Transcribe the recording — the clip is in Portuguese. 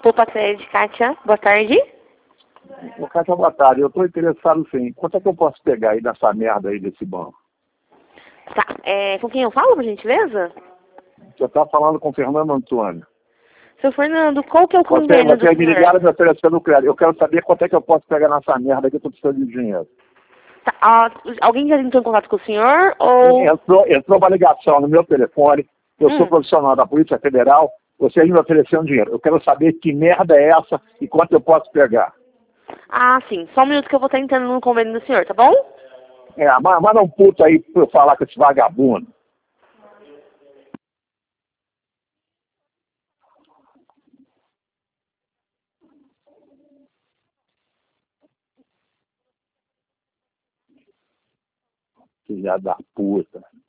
Poupa Sede, Kátia. Boa tarde. Ô, Cátia, boa tarde. Eu estou interessado sim. Quanto é que eu posso pegar aí nessa merda aí desse banco? Tá, com quem eu falo, por gentileza? Você está falando com o Fernando Antônio. Seu Fernando, qual que é o Você convênio do me senhor? ligaram me oferecendo crédito. Eu quero saber quanto é que eu posso pegar nessa merda que eu estou precisando de dinheiro. Tá, alguém já entrou em contato com o senhor? Ou... Entrou uma ligação no meu telefone. Eu sou profissional da Polícia Federal. Vocês me ofereceram dinheiro. Eu quero saber que merda é essa e quanto eu posso pegar. Ah, sim. Só um minuto que eu vou estar entrando no convênio do senhor, tá bom? Manda um puto aí pra eu falar com esse vagabundo. Filha da puta.